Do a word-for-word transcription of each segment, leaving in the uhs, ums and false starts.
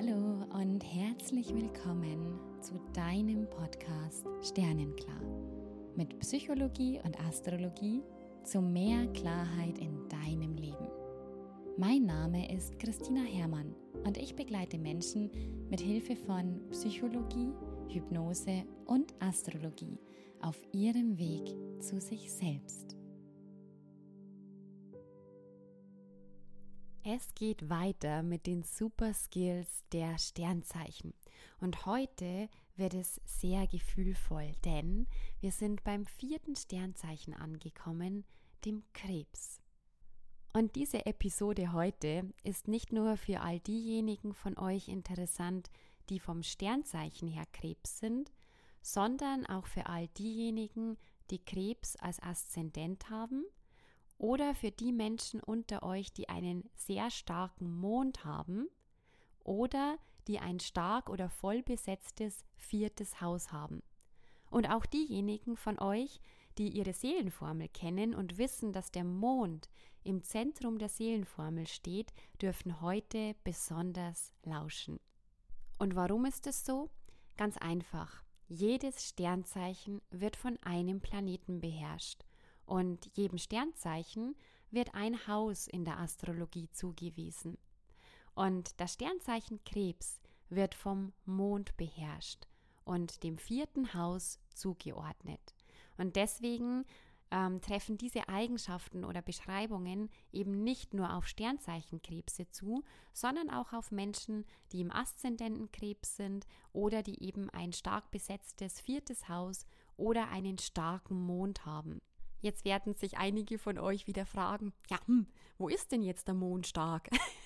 Hallo und herzlich willkommen zu deinem Podcast Sternenklar mit Psychologie und Astrologie zu mehr Klarheit in deinem Leben. Mein Name ist Christina Herrmann und ich begleite Menschen mit Hilfe von Psychologie, Hypnose und Astrologie auf ihrem Weg zu sich selbst. Es geht weiter mit den Super Skills der Sternzeichen und heute wird es sehr gefühlvoll, denn wir sind beim vierten Sternzeichen angekommen, dem Krebs. Und diese Episode heute ist nicht nur für all diejenigen von euch interessant, die vom Sternzeichen her Krebs sind, sondern auch für all diejenigen, die Krebs als Aszendent haben, oder für die Menschen unter euch, die einen sehr starken Mond haben oder die ein stark oder voll besetztes viertes Haus haben. Und auch diejenigen von euch, die ihre Seelenformel kennen und wissen, dass der Mond im Zentrum der Seelenformel steht, dürfen heute besonders lauschen. Und warum ist es so? Ganz einfach. Jedes Sternzeichen wird von einem Planeten beherrscht. Und jedem Sternzeichen wird ein Haus in der Astrologie zugewiesen. Und das Sternzeichen Krebs wird vom Mond beherrscht und dem vierten Haus zugeordnet. Und deswegen ähm, treffen diese Eigenschaften oder Beschreibungen eben nicht nur auf Sternzeichenkrebse zu, sondern auch auf Menschen, die im Aszendenten Krebs sind oder die eben ein stark besetztes viertes Haus oder einen starken Mond haben. Jetzt werden sich einige von euch wieder fragen, ja, hm, wo ist denn jetzt der Mond stark?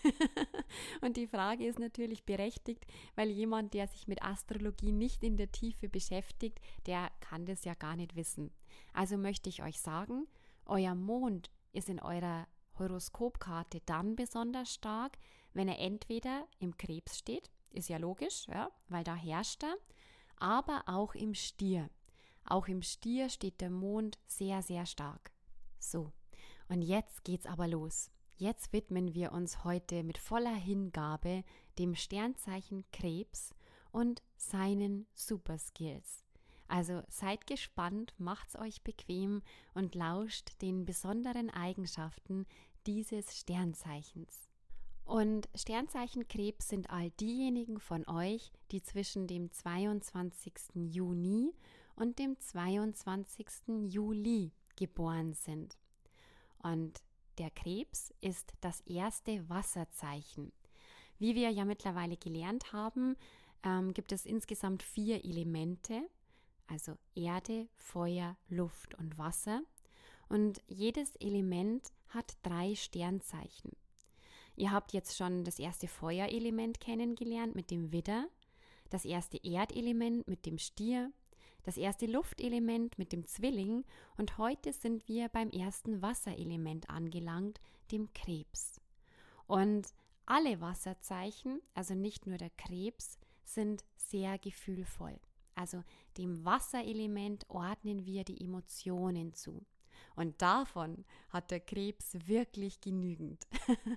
Und die Frage ist natürlich berechtigt, weil jemand, der sich mit Astrologie nicht in der Tiefe beschäftigt, der kann das ja gar nicht wissen. Also möchte ich euch sagen, euer Mond ist in eurer Horoskopkarte dann besonders stark, wenn er entweder im Krebs steht, ist ja logisch, ja, weil da herrscht er, aber auch im Stier. Auch im Stier steht der Mond sehr, sehr stark. So, und jetzt geht's aber los. Jetzt widmen wir uns heute mit voller Hingabe dem Sternzeichen Krebs und seinen Super Skills. Also seid gespannt, macht's euch bequem und lauscht den besonderen Eigenschaften dieses Sternzeichens. Und Sternzeichen Krebs sind all diejenigen von euch, die zwischen dem zweiundzwanzigsten Juni und dem zweiundzwanzigsten Juli geboren sind. Und der Krebs ist das erste Wasserzeichen. Wie wir ja mittlerweile gelernt haben, ähm, gibt es insgesamt vier Elemente, also Erde, Feuer, Luft und Wasser. Und jedes Element hat drei Sternzeichen. Ihr habt jetzt schon das erste Feuerelement kennengelernt mit dem Widder, das erste Erdelement mit dem Stier, das erste Luftelement mit dem Zwilling und heute sind wir beim ersten Wasserelement angelangt, dem Krebs. Und alle Wasserzeichen, also nicht nur der Krebs, sind sehr gefühlvoll. Also dem Wasserelement ordnen wir die Emotionen zu. Und davon hat der Krebs wirklich genügend.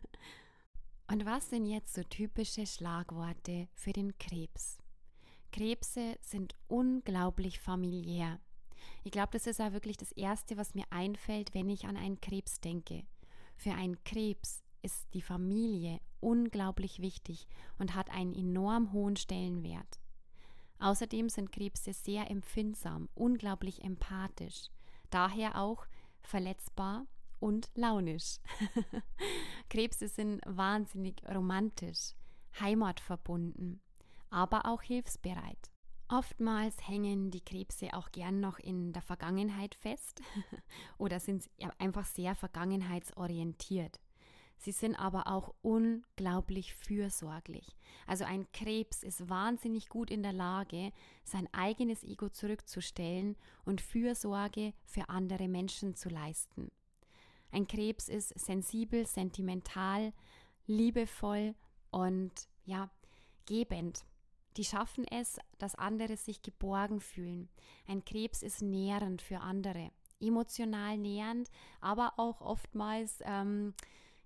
Und was sind jetzt so typische Schlagworte für den Krebs? Krebse sind unglaublich familiär. Ich glaube, das ist auch wirklich das Erste, was mir einfällt, wenn ich an einen Krebs denke. Für einen Krebs ist die Familie unglaublich wichtig und hat einen enorm hohen Stellenwert. Außerdem sind Krebse sehr empfindsam, unglaublich empathisch, daher auch verletzbar und launisch. Krebse sind wahnsinnig romantisch, heimatverbunden, aber auch hilfsbereit. Oftmals hängen die Krebse auch gern noch in der Vergangenheit fest oder sind einfach sehr vergangenheitsorientiert. Sie sind aber auch unglaublich fürsorglich. Also ein Krebs ist wahnsinnig gut in der Lage, sein eigenes Ego zurückzustellen und Fürsorge für andere Menschen zu leisten. Ein Krebs ist sensibel, sentimental, liebevoll und ja, gebend. Die schaffen es, dass andere sich geborgen fühlen. Ein Krebs ist nährend für andere, emotional nährend, aber auch oftmals ähm,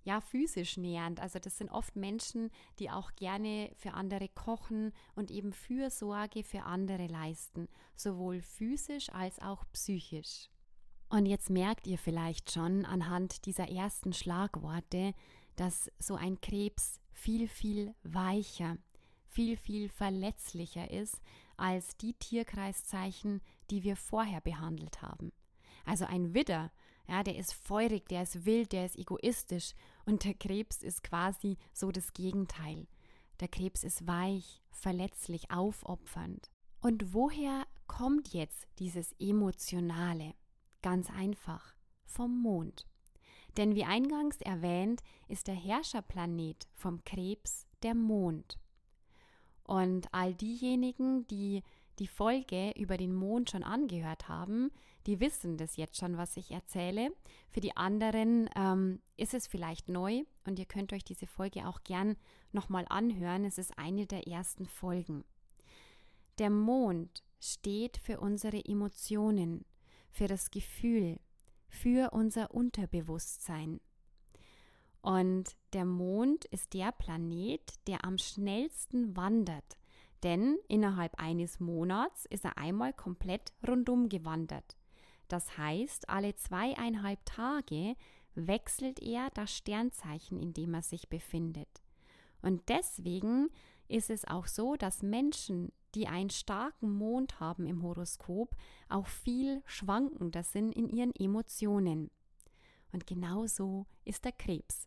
ja, physisch nährend. Also das sind oft Menschen, die auch gerne für andere kochen und eben Fürsorge für andere leisten, sowohl physisch als auch psychisch. Und jetzt merkt ihr vielleicht schon anhand dieser ersten Schlagworte, dass so ein Krebs viel, viel weicher, viel, viel verletzlicher ist als die Tierkreiszeichen, die wir vorher behandelt haben. Also ein Widder, ja, der ist feurig, der ist wild, der ist egoistisch und der Krebs ist quasi so das Gegenteil. Der Krebs ist weich, verletzlich, aufopfernd. Und woher kommt jetzt dieses Emotionale? Ganz einfach, vom Mond. Denn wie eingangs erwähnt, ist der Herrscherplanet vom Krebs der Mond. Und all diejenigen, die die Folge über den Mond schon angehört haben, die wissen das jetzt schon, was ich erzähle. Für die anderen ähm, ist es vielleicht neu und ihr könnt euch diese Folge auch gern nochmal anhören. Es ist eine der ersten Folgen. Der Mond steht für unsere Emotionen, für das Gefühl, für unser Unterbewusstsein. Und der Mond ist der Planet, der am schnellsten wandert, denn innerhalb eines Monats ist er einmal komplett rundum gewandert. Das heißt, alle zweieinhalb Tage wechselt er das Sternzeichen, in dem er sich befindet. Und deswegen ist es auch so, dass Menschen, die einen starken Mond haben im Horoskop, auch viel schwankender sind in ihren Emotionen. Und genauso ist der Krebs.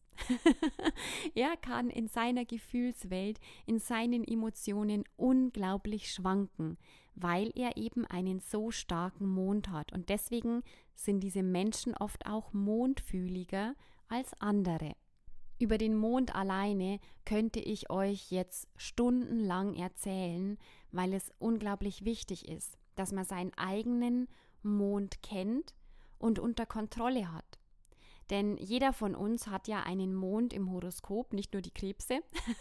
Er kann in seiner Gefühlswelt, in seinen Emotionen unglaublich schwanken, weil er eben einen so starken Mond hat. Und deswegen sind diese Menschen oft auch mondfühliger als andere. Über den Mond alleine könnte ich euch jetzt stundenlang erzählen, weil es unglaublich wichtig ist, dass man seinen eigenen Mond kennt und unter Kontrolle hat. Denn jeder von uns hat ja einen Mond im Horoskop, nicht nur die Krebse.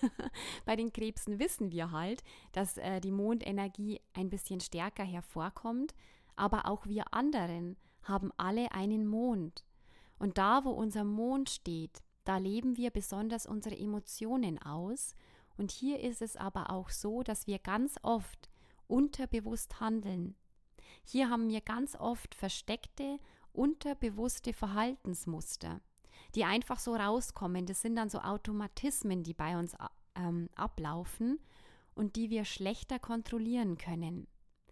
Bei den Krebsen wissen wir halt, dass äh, die Mondenergie ein bisschen stärker hervorkommt, aber auch wir anderen haben alle einen Mond. Und da, wo unser Mond steht, da leben wir besonders unsere Emotionen aus. Und hier ist es aber auch so, dass wir ganz oft unterbewusst handeln. Hier haben wir ganz oft versteckte, unterbewusste Verhaltensmuster, die einfach so rauskommen. Das sind dann so Automatismen, die bei uns ähm, ablaufen und die wir schlechter kontrollieren können.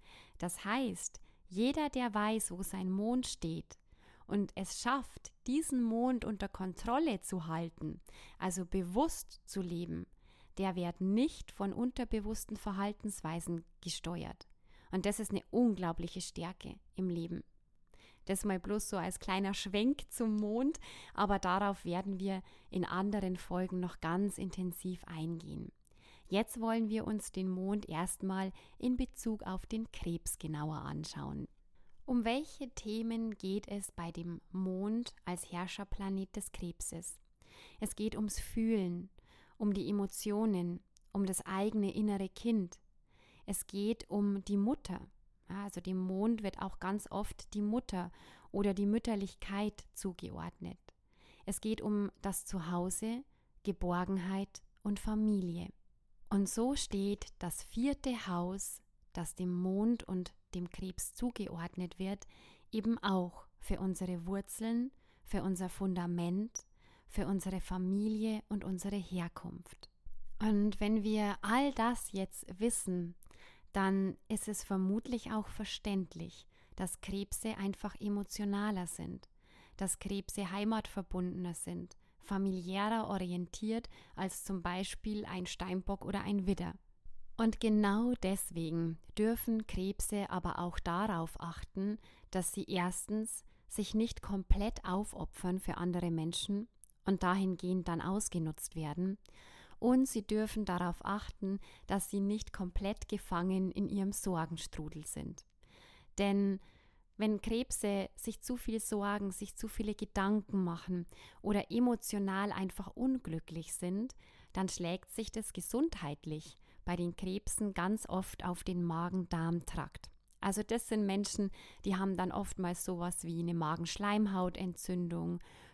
Das heißt, jeder, der weiß, wo sein Mond steht und es schafft, diesen Mond unter Kontrolle zu halten, also bewusst zu leben, der wird nicht von unterbewussten Verhaltensweisen gesteuert. Und das ist eine unglaubliche Stärke im Leben. Das mal bloß so als kleiner Schwenk zum Mond, aber darauf werden wir in anderen Folgen noch ganz intensiv eingehen. Jetzt wollen wir uns den Mond erstmal in Bezug auf den Krebs genauer anschauen. Um welche Themen geht es bei dem Mond als Herrscherplanet des Krebses? Es geht ums Fühlen, um die Emotionen, um das eigene innere Kind. Es geht um die Mutter. Also dem Mond wird auch ganz oft die Mutter oder die Mütterlichkeit zugeordnet. Es geht um das Zuhause, Geborgenheit und Familie. Und so steht das vierte Haus, das dem Mond und dem Krebs zugeordnet wird, eben auch für unsere Wurzeln, für unser Fundament, für unsere Familie und unsere Herkunft. Und wenn wir all das jetzt wissen, dann ist es vermutlich auch verständlich, dass Krebse einfach emotionaler sind, dass Krebse heimatverbundener sind, familiärer orientiert als zum Beispiel ein Steinbock oder ein Widder. Und genau deswegen dürfen Krebse aber auch darauf achten, dass sie erstens sich nicht komplett aufopfern für andere Menschen und dahingehend dann ausgenutzt werden. Und sie dürfen darauf achten, dass sie nicht komplett gefangen in ihrem Sorgenstrudel sind. Denn wenn Krebse sich zu viel sorgen, sich zu viele Gedanken machen oder emotional einfach unglücklich sind, dann schlägt sich das gesundheitlich bei den Krebsen ganz oft auf den Magen-Darm-Trakt. Also das sind Menschen, die haben dann oftmals sowas wie eine Magenschleimhautentzündung,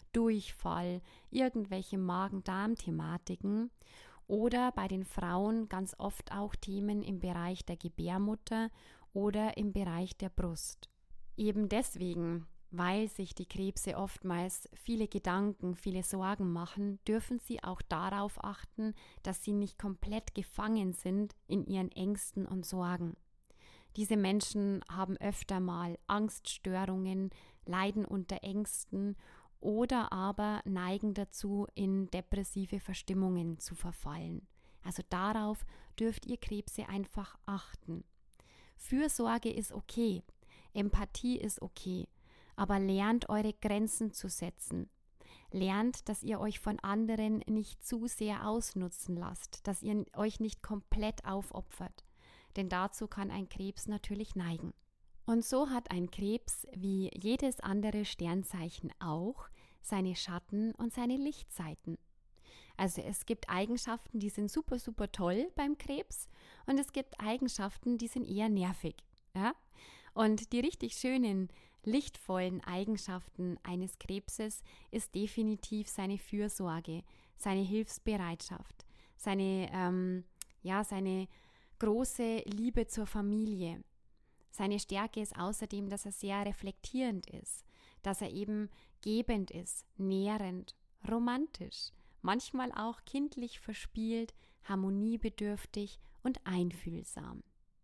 Durchfall, irgendwelche Magen-Darm-Thematiken oder bei den Frauen ganz oft auch Themen im Bereich der Gebärmutter oder im Bereich der Brust. Eben deswegen, weil sich die Krebse oftmals viele Gedanken, viele Sorgen machen, dürfen sie auch darauf achten, dass sie nicht komplett gefangen sind in ihren Ängsten und Sorgen. Diese Menschen haben öfter mal Angststörungen, leiden unter Ängsten oder aber neigen dazu, in depressive Verstimmungen zu verfallen. Also darauf dürft ihr Krebse einfach achten. Fürsorge ist okay, Empathie ist okay, aber lernt eure Grenzen zu setzen. Lernt, dass ihr euch von anderen nicht zu sehr ausnutzen lasst, dass ihr euch nicht komplett aufopfert. Denn dazu kann ein Krebs natürlich neigen. Und so hat ein Krebs, wie jedes andere Sternzeichen auch, seine Schatten und seine Lichtseiten. Also es gibt Eigenschaften, die sind super, super toll beim Krebs und es gibt Eigenschaften, die sind eher nervig. Ja? Und die richtig schönen, lichtvollen Eigenschaften eines Krebses ist definitiv seine Fürsorge, seine Hilfsbereitschaft, seine, ähm, ja, seine große Liebe zur Familie. Seine Stärke ist außerdem, dass er sehr reflektierend ist, dass er eben gebend ist, nährend, romantisch, manchmal auch kindlich verspielt, harmoniebedürftig und einfühlsam.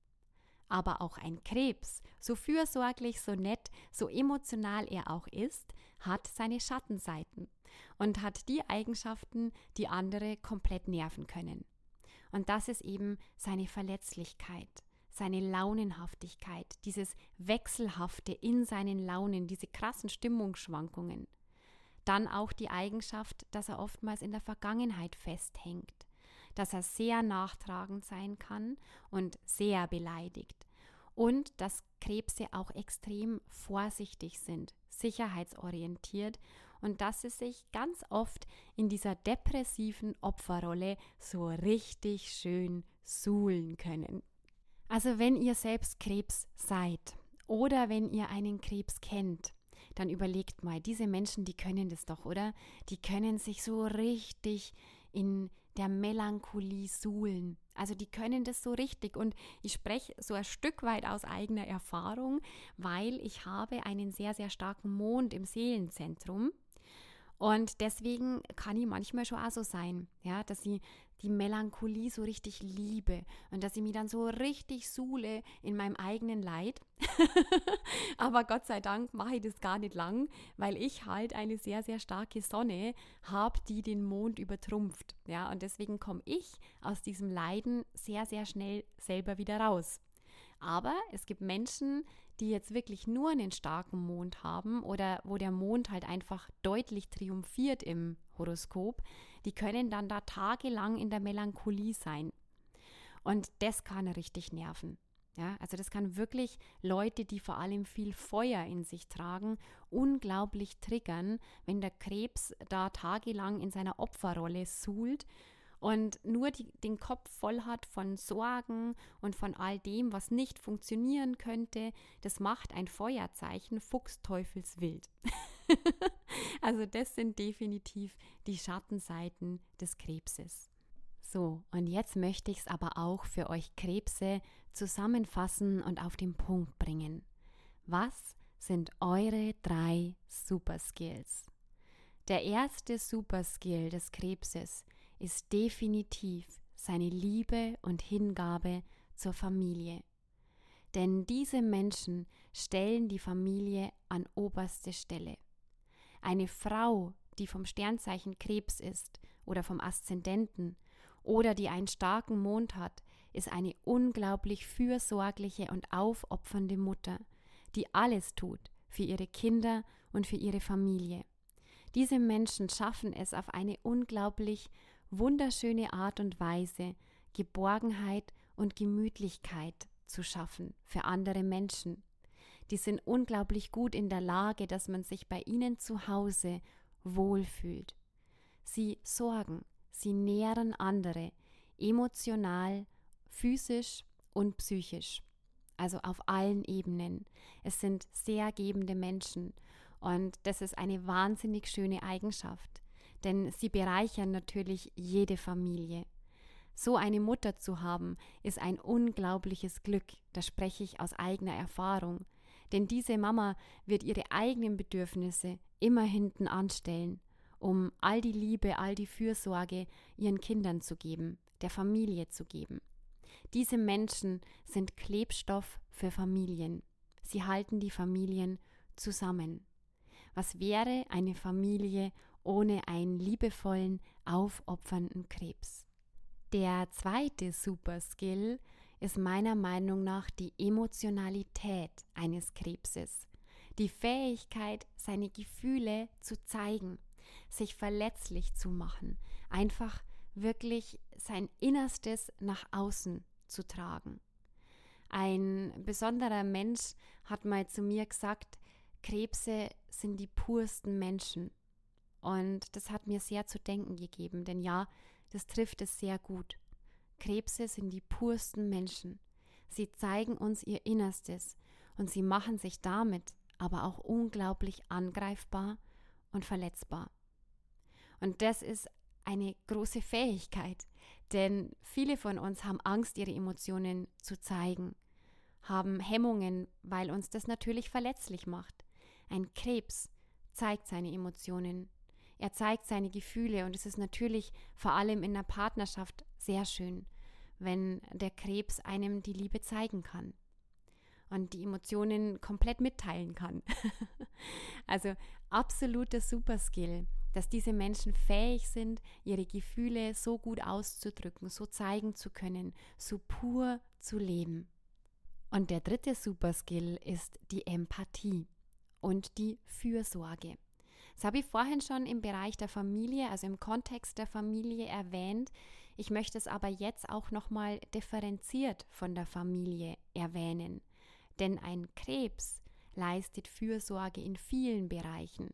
Aber auch ein Krebs, so fürsorglich, so nett, so emotional er auch ist, hat seine Schattenseiten und hat die Eigenschaften, die andere komplett nerven können. Und das ist eben seine Verletzlichkeit, seine Launenhaftigkeit, dieses Wechselhafte in seinen Launen, diese krassen Stimmungsschwankungen. Dann auch die Eigenschaft, dass er oftmals in der Vergangenheit festhängt, dass er sehr nachtragend sein kann und sehr beleidigt und dass Krebse auch extrem vorsichtig sind, sicherheitsorientiert und dass sie sich ganz oft in dieser depressiven Opferrolle so richtig schön suhlen können. Also wenn ihr selbst Krebs seid oder wenn ihr einen Krebs kennt, dann überlegt mal, diese Menschen, die können das doch, oder? Die können sich so richtig in der Melancholie suhlen. Also die können das so richtig und ich spreche so ein Stück weit aus eigener Erfahrung, weil ich habe einen sehr, sehr starken Mond im Seelenzentrum und deswegen kann ich manchmal schon auch so sein, ja, dass ich die Melancholie so richtig liebe und dass ich mich dann so richtig suhle in meinem eigenen Leid. Aber Gott sei Dank mache ich das gar nicht lang, weil ich halt eine sehr, sehr starke Sonne habe, die den Mond übertrumpft. Ja, und deswegen komme ich aus diesem Leiden sehr, sehr schnell selber wieder raus. Aber es gibt Menschen, die jetzt wirklich nur einen starken Mond haben oder wo der Mond halt einfach deutlich triumphiert im Horoskop, die können dann da tagelang in der Melancholie sein. Und das kann richtig nerven. Ja, also das kann wirklich Leute, die vor allem viel Feuer in sich tragen, unglaublich triggern, wenn der Krebs da tagelang in seiner Opferrolle suhlt und nur die, den Kopf voll hat von Sorgen und von all dem, was nicht funktionieren könnte. Das macht ein Feuerzeichen fuchsteufelswild. Also das sind definitiv die Schattenseiten des Krebses. So, und jetzt möchte ich es aber auch für euch Krebse zusammenfassen und auf den Punkt bringen. Was sind eure drei Superskills? Der erste Superskill des Krebses ist definitiv seine Liebe und Hingabe zur Familie. Denn diese Menschen stellen die Familie an oberste Stelle. Eine Frau, die vom Sternzeichen Krebs ist oder vom Aszendenten oder die einen starken Mond hat, ist eine unglaublich fürsorgliche und aufopfernde Mutter, die alles tut für ihre Kinder und für ihre Familie. Diese Menschen schaffen es auf eine unglaublich wunderschöne Art und Weise, Geborgenheit und Gemütlichkeit zu schaffen für andere Menschen. Die sind unglaublich gut in der Lage, dass man sich bei ihnen zu Hause wohlfühlt. Sie sorgen, sie nähren andere, emotional, physisch und psychisch, also auf allen Ebenen. Es sind sehr gebende Menschen Und das ist eine wahnsinnig schöne Eigenschaft, denn sie bereichern natürlich jede Familie. So eine Mutter zu haben, ist ein unglaubliches Glück, das spreche ich aus eigener Erfahrung. Denn diese Mama wird ihre eigenen Bedürfnisse immer hinten anstellen, um all die Liebe, all die Fürsorge ihren Kindern zu geben, der Familie zu geben. Diese Menschen sind Klebstoff für Familien. Sie halten die Familien zusammen. Was wäre eine Familie ohne einen liebevollen, aufopfernden Krebs? Der zweite Superskill ist meiner Meinung nach die Emotionalität eines Krebses. Die Fähigkeit, seine Gefühle zu zeigen, sich verletzlich zu machen, einfach wirklich sein Innerstes nach außen zu tragen. Ein besonderer Mensch hat mal zu mir gesagt, Krebse sind die pursten Menschen. Und das hat mir sehr zu denken gegeben, denn ja, das trifft es sehr gut. Krebse sind die pursten Menschen. Sie zeigen uns ihr Innerstes und sie machen sich damit aber auch unglaublich angreifbar und verletzbar. Und das ist eine große Fähigkeit, denn viele von uns haben Angst, ihre Emotionen zu zeigen, haben Hemmungen, weil uns das natürlich verletzlich macht. Ein Krebs zeigt seine Emotionen. Er zeigt seine Gefühle und es ist natürlich vor allem in der Partnerschaft sehr schön, wenn der Krebs einem die Liebe zeigen kann und die Emotionen komplett mitteilen kann. Also absoluter Superskill, dass diese Menschen fähig sind, ihre Gefühle so gut auszudrücken, so zeigen zu können, so pur zu leben. Und der dritte Superskill ist die Empathie und die Fürsorge. Das habe ich vorhin schon im Bereich der Familie, also im Kontext der Familie erwähnt. Ich möchte es aber jetzt auch nochmal differenziert von der Familie erwähnen. Denn ein Krebs leistet Fürsorge in vielen Bereichen.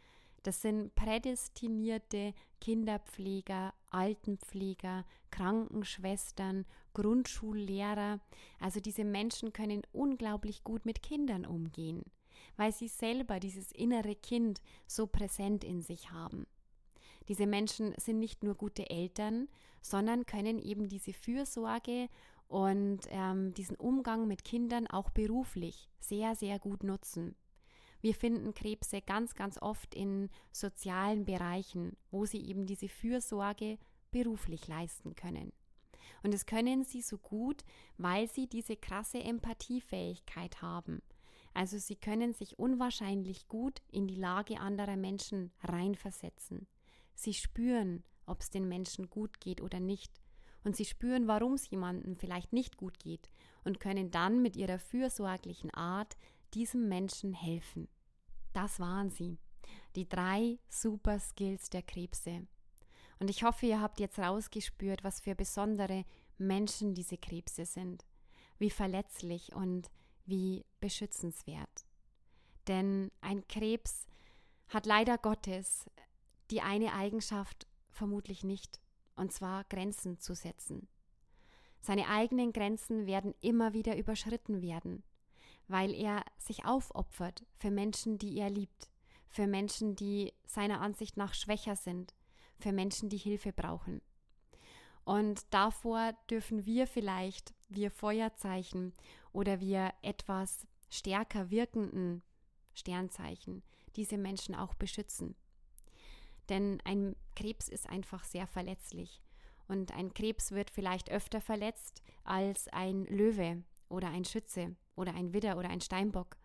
Das sind prädestinierte Kinderpfleger, Altenpfleger, Krankenschwestern, Grundschullehrer. Also diese Menschen können unglaublich gut mit Kindern umgehen, weil sie selber dieses innere Kind so präsent in sich haben. Diese Menschen sind nicht nur gute Eltern, sondern können eben diese Fürsorge und ähm, diesen Umgang mit Kindern auch beruflich sehr, sehr gut nutzen. Wir finden Krebse ganz, ganz oft in sozialen Bereichen, wo sie eben diese Fürsorge beruflich leisten können. Und das können sie so gut, weil sie diese krasse Empathiefähigkeit haben. Also sie können sich unwahrscheinlich gut in die Lage anderer Menschen reinversetzen. Sie spüren, ob es den Menschen gut geht oder nicht. Und sie spüren, warum es jemandem vielleicht nicht gut geht und können dann mit ihrer fürsorglichen Art diesem Menschen helfen. Das waren sie, die drei Superskills der Krebse. Und ich hoffe, ihr habt jetzt rausgespürt, was für besondere Menschen diese Krebse sind, wie verletzlich und wie beschützenswert. Denn ein Krebs hat leider Gottes die eine Eigenschaft vermutlich nicht, und zwar Grenzen zu setzen. Seine eigenen Grenzen werden immer wieder überschritten werden, weil er sich aufopfert für Menschen, die er liebt, für Menschen, die seiner Ansicht nach schwächer sind, für Menschen, die Hilfe brauchen. Und davor dürfen wir vielleicht, wir Feuerzeichen oder wir etwas stärker wirkenden Sternzeichen, diese Menschen auch beschützen. Denn ein Krebs ist einfach sehr verletzlich. Und ein Krebs wird vielleicht öfter verletzt als ein Löwe oder ein Schütze oder ein Widder oder ein Steinbock.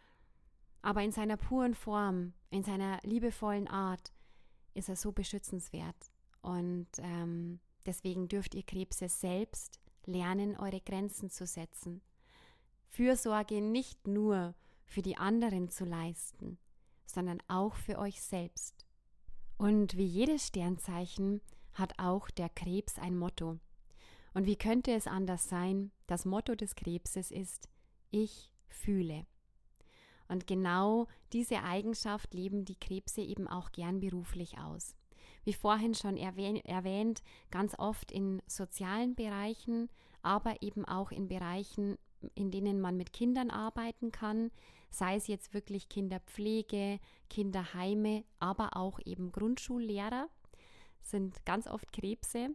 Aber in seiner puren Form, in seiner liebevollen Art ist er so beschützenswert. Und ähm, deswegen dürft ihr Krebse selbst lernen, eure Grenzen zu setzen. Fürsorge nicht nur für die anderen zu leisten, sondern auch für euch selbst. Und wie jedes Sternzeichen hat auch der Krebs ein Motto. Und wie könnte es anders sein? Das Motto des Krebses ist: Ich fühle. Und genau diese Eigenschaft leben die Krebse eben auch gern beruflich aus. Wie vorhin schon erwähnt, ganz oft in sozialen Bereichen, aber eben auch in Bereichen in denen man mit Kindern arbeiten kann, sei es jetzt wirklich Kinderpflege, Kinderheime, aber auch eben Grundschullehrer, sind ganz oft Krebse.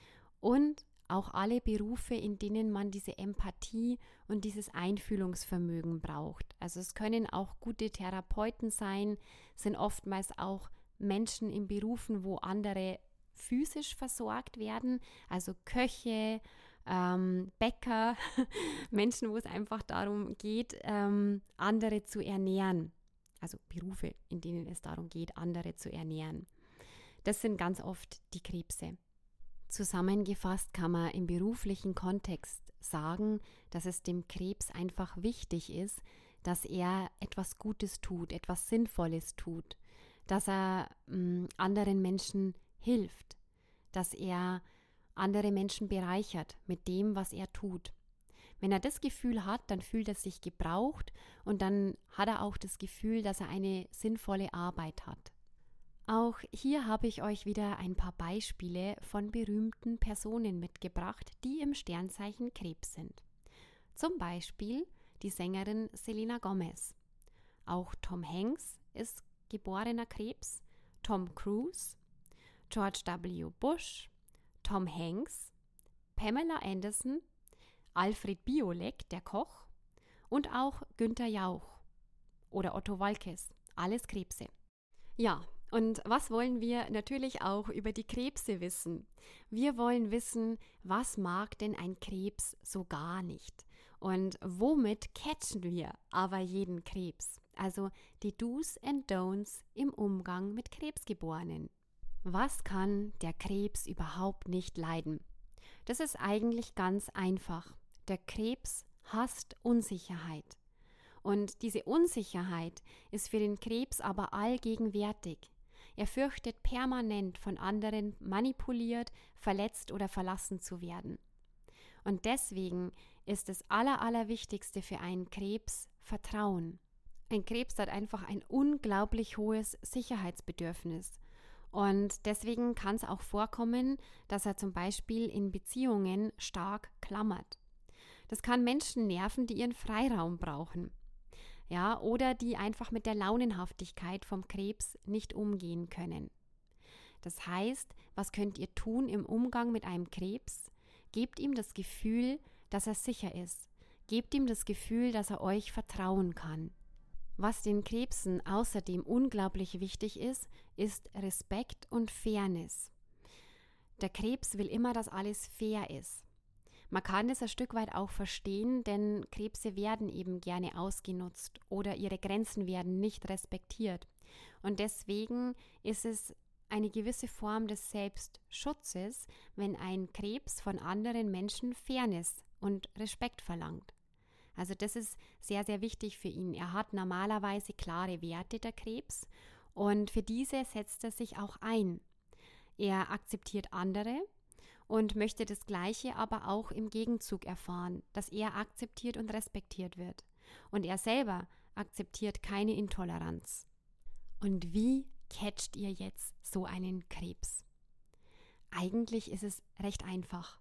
Und auch alle Berufe, in denen man diese Empathie und dieses Einfühlungsvermögen braucht. Also es können auch gute Therapeuten sein, sind oftmals auch Menschen in Berufen, wo andere physisch versorgt werden, also Köche, ähm, Bäcker, Menschen, wo es einfach darum geht, ähm, andere zu ernähren. Also Berufe, in denen es darum geht, andere zu ernähren. Das sind ganz oft die Krebse. Zusammengefasst kann man im beruflichen Kontext sagen, dass es dem Krebs einfach wichtig ist, dass er etwas Gutes tut, etwas Sinnvolles tut, dass er mh, anderen Menschen hilft, dass er andere Menschen bereichert mit dem, was er tut. Wenn er das Gefühl hat, dann fühlt er sich gebraucht und dann hat er auch das Gefühl, dass er eine sinnvolle Arbeit hat. Auch hier habe ich euch wieder ein paar Beispiele von berühmten Personen mitgebracht, die im Sternzeichen Krebs sind. Zum Beispiel die Sängerin Selena Gomez. Auch Tom Hanks ist geborener Krebs, Tom Cruise, George W. Bush, Tom Hanks, Pamela Anderson, Alfred Biolek, der Koch, und auch Günther Jauch oder Otto Waalkes, alles Krebse. Ja, und was wollen wir natürlich auch über die Krebse wissen? Wir wollen wissen, was mag denn ein Krebs so gar nicht? Und womit catchen wir aber jeden Krebs? Also die Do's and Don'ts im Umgang mit Krebsgeborenen. Was kann der Krebs überhaupt nicht leiden? Das ist eigentlich ganz einfach. Der Krebs hasst Unsicherheit. Und diese Unsicherheit ist für den Krebs aber allgegenwärtig. Er fürchtet permanent von anderen manipuliert, verletzt oder verlassen zu werden. Und deswegen ist das Aller, Allerwichtigste für einen Krebs Vertrauen. Ein Krebs hat einfach ein unglaublich hohes Sicherheitsbedürfnis. Und deswegen kann es auch vorkommen, dass er zum Beispiel in Beziehungen stark klammert. Das kann Menschen nerven, die ihren Freiraum brauchen. Ja, oder die einfach mit der Launenhaftigkeit vom Krebs nicht umgehen können. Das heißt, was könnt ihr tun im Umgang mit einem Krebs? Gebt ihm das Gefühl, dass er sicher ist. Gebt ihm das Gefühl, dass er euch vertrauen kann. Was den Krebsen außerdem unglaublich wichtig ist, ist Respekt und Fairness. Der Krebs will immer, dass alles fair ist. Man kann das ein Stück weit auch verstehen, denn Krebse werden eben gerne ausgenutzt oder ihre Grenzen werden nicht respektiert. Und deswegen ist es eine gewisse Form des Selbstschutzes, wenn ein Krebs von anderen Menschen Fairness und Respekt verlangt. Also das ist sehr, sehr wichtig für ihn. Er hat normalerweise klare Werte, der Krebs, und für diese setzt er sich auch ein. Er akzeptiert andere und möchte das Gleiche aber auch im Gegenzug erfahren, dass er akzeptiert und respektiert wird. Und er selber akzeptiert keine Intoleranz. Und wie catcht ihr jetzt so einen Krebs? Eigentlich ist es recht einfach.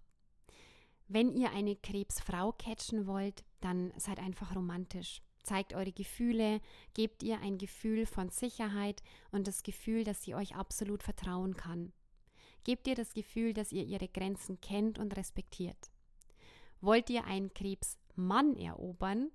Wenn ihr eine Krebsfrau catchen wollt, dann seid einfach romantisch. Zeigt eure Gefühle, gebt ihr ein Gefühl von Sicherheit und das Gefühl, dass sie euch absolut vertrauen kann. Gebt ihr das Gefühl, dass ihr ihre Grenzen kennt und respektiert. Wollt ihr einen Krebsmann erobern?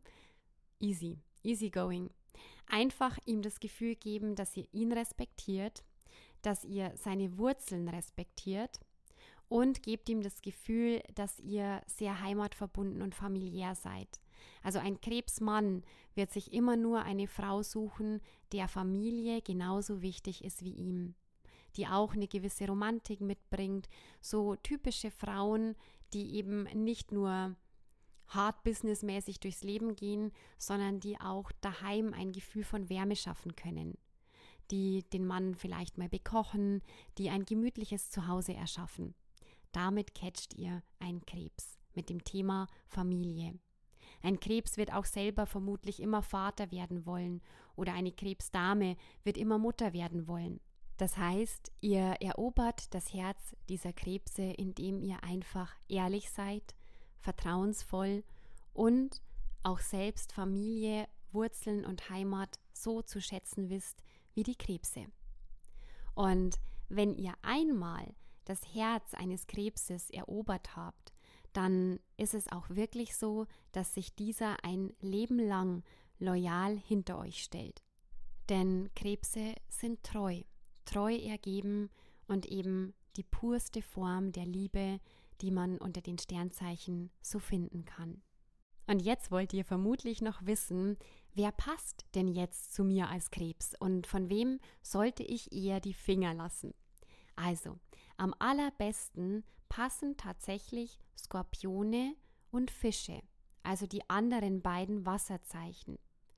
Easy, easy going. Einfach ihm das Gefühl geben, dass ihr ihn respektiert, dass ihr seine Wurzeln respektiert und gebt ihm das Gefühl, dass ihr sehr heimatverbunden und familiär seid. Also ein Krebsmann wird sich immer nur eine Frau suchen, der Familie genauso wichtig ist wie ihm, die auch eine gewisse Romantik mitbringt, so typische Frauen, die eben nicht nur hart businessmäßig durchs Leben gehen, sondern die auch daheim ein Gefühl von Wärme schaffen können, die den Mann vielleicht mal bekochen, die ein gemütliches Zuhause erschaffen. Damit catcht ihr einen Krebs mit dem Thema Familie. Ein Krebs wird auch selber vermutlich immer Vater werden wollen oder eine Krebsdame wird immer Mutter werden wollen. Das heißt, ihr erobert das Herz dieser Krebse, indem ihr einfach ehrlich seid, vertrauensvoll und auch selbst Familie, Wurzeln und Heimat so zu schätzen wisst wie die Krebse. Und wenn ihr einmal das Herz eines Krebses erobert habt, dann ist es auch wirklich so, dass sich dieser ein Leben lang loyal hinter euch stellt. Denn Krebse sind treu, treu ergeben und eben die purste Form der Liebe, die man unter den Sternzeichen so finden kann. Und jetzt wollt ihr vermutlich noch wissen, wer passt denn jetzt zu mir als Krebs und von wem sollte ich eher die Finger lassen? Also, am allerbesten passen tatsächlich Skorpione und Fische, also die anderen beiden Wasserzeichen.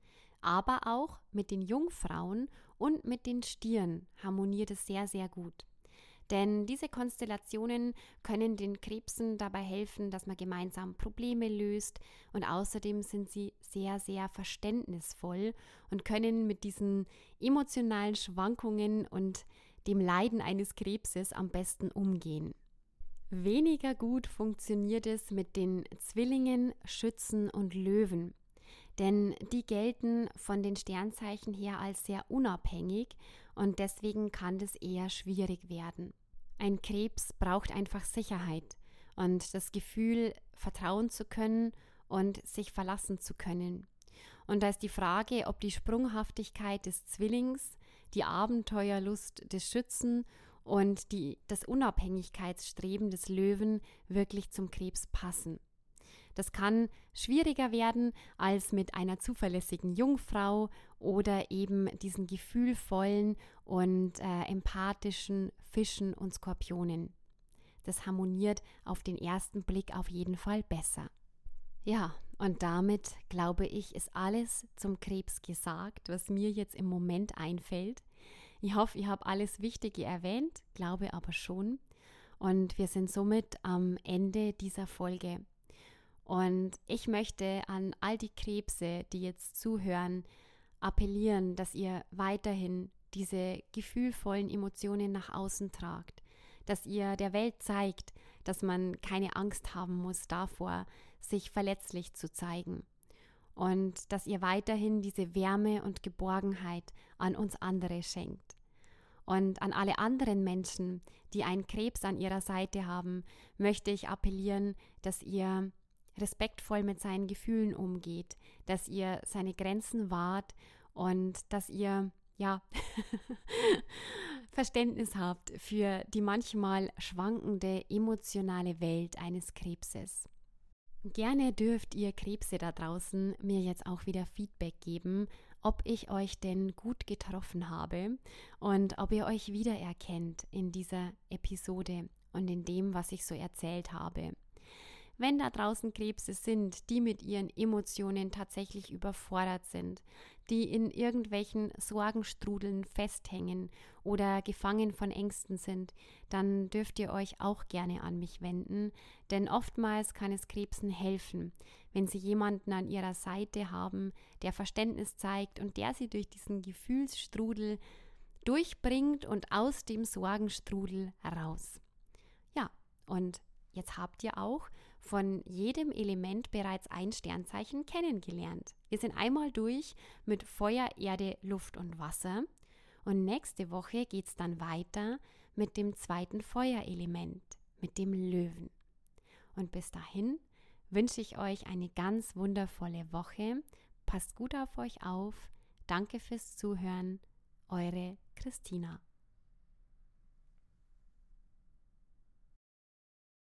Aber auch mit den Jungfrauen und mit den Stieren harmoniert es sehr, sehr gut. Denn diese Konstellationen können den Krebsen dabei helfen, dass man gemeinsam Probleme löst und außerdem sind sie sehr, sehr verständnisvoll und können mit diesen emotionalen Schwankungen und dem Leiden eines Krebses am besten umgehen. Weniger gut funktioniert es mit den Zwillingen, Schützen und Löwen, denn die gelten von den Sternzeichen her als sehr unabhängig und deswegen kann das eher schwierig werden. Ein Krebs braucht einfach Sicherheit und das Gefühl, vertrauen zu können und sich verlassen zu können. Und da ist die Frage, ob die Sprunghaftigkeit des Zwillings, die Abenteuerlust des Schützen und die, das Unabhängigkeitsstreben des Löwen wirklich zum Krebs passen. Das kann schwieriger werden als mit einer zuverlässigen Jungfrau oder eben diesen gefühlvollen und äh, empathischen Fischen und Skorpionen. Das harmoniert auf den ersten Blick auf jeden Fall besser. Ja, und damit, glaube ich, ist alles zum Krebs gesagt, was mir jetzt im Moment einfällt. Ich hoffe, ich habe alles Wichtige erwähnt, glaube aber schon. Und wir sind somit am Ende dieser Folge. Und ich möchte an all die Krebse, die jetzt zuhören, appellieren, dass ihr weiterhin diese gefühlvollen Emotionen nach außen tragt, dass ihr der Welt zeigt, dass man keine Angst haben muss davor, sich verletzlich zu zeigen und dass ihr weiterhin diese Wärme und Geborgenheit an uns andere schenkt. Und an alle anderen Menschen, die einen Krebs an ihrer Seite haben, möchte ich appellieren, dass ihr respektvoll mit seinen Gefühlen umgeht, dass ihr seine Grenzen wahrt und dass ihr, ja, Verständnis habt für die manchmal schwankende emotionale Welt eines Krebses. Gerne dürft ihr Krebse da draußen mir jetzt auch wieder Feedback geben, ob ich euch denn gut getroffen habe und ob ihr euch wiedererkennt in dieser Episode und in dem, was ich so erzählt habe. Wenn da draußen Krebse sind, die mit ihren Emotionen tatsächlich überfordert sind, die in irgendwelchen Sorgenstrudeln festhängen oder gefangen von Ängsten sind, dann dürft ihr euch auch gerne an mich wenden, denn oftmals kann es Krebsen helfen, wenn sie jemanden an ihrer Seite haben, der Verständnis zeigt und der sie durch diesen Gefühlsstrudel durchbringt und aus dem Sorgenstrudel heraus. Ja, und jetzt habt ihr auch von jedem Element bereits ein Sternzeichen kennengelernt. Wir sind einmal durch mit Feuer, Erde, Luft und Wasser und nächste Woche geht es dann weiter mit dem zweiten Feuerelement, mit dem Löwen. Und bis dahin wünsche ich euch eine ganz wundervolle Woche. Passt gut auf euch auf. Danke fürs Zuhören. Eure Christina.